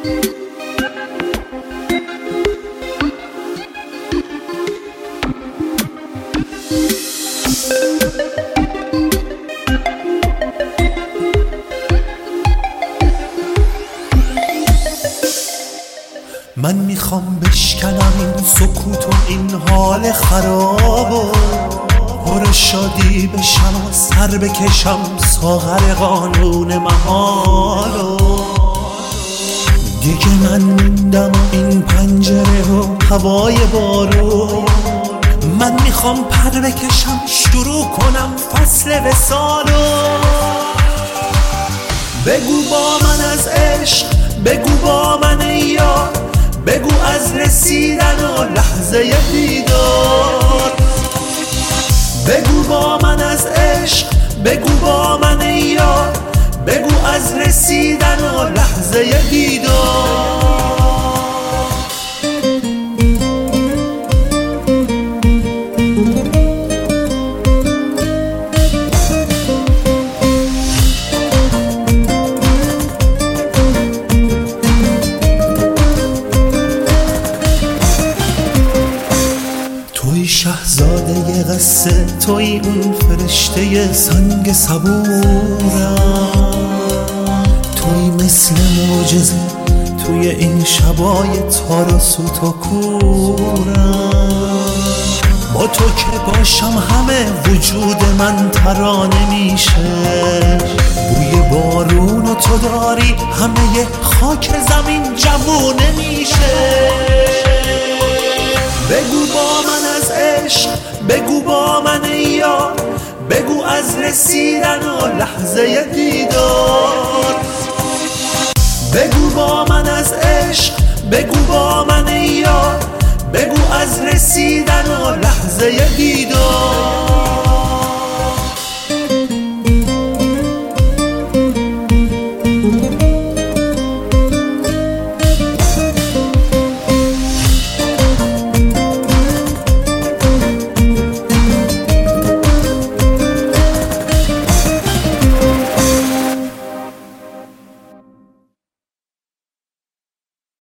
من میخوام بشکنم این سکوت و این حال خرابو، پر شادی بشم و سر بکشم ساغر قانون محالو. دیگه من موندم این پنجره و هوای بارون، من میخوام پر بکشم شروع کنم فصل وصالو. بگو با من از عشق، بگو با من ای یار، بگو از رسیدن و لحظه دیدار. بگو با من از عشق، بگو با من ای یار، بگو از رسیدن و لحظه دیدار. توی شهزاده قصه، توی اون فرشته سنگ صبورم، توی مثل معجزه توی این شبای تار و سوت و کورم. با تو که باشم همه وجود من ترانه میشه، بوی بارون و تو داری همه خاک زمین جوونه میشه. بگو با من از عشق، بگو با من ای یار، بگو از رسیدن و لحظه دیدار. بگو با من از عشق، بگو با من ای یار، بگو از رسیدن و لحظه دیدار.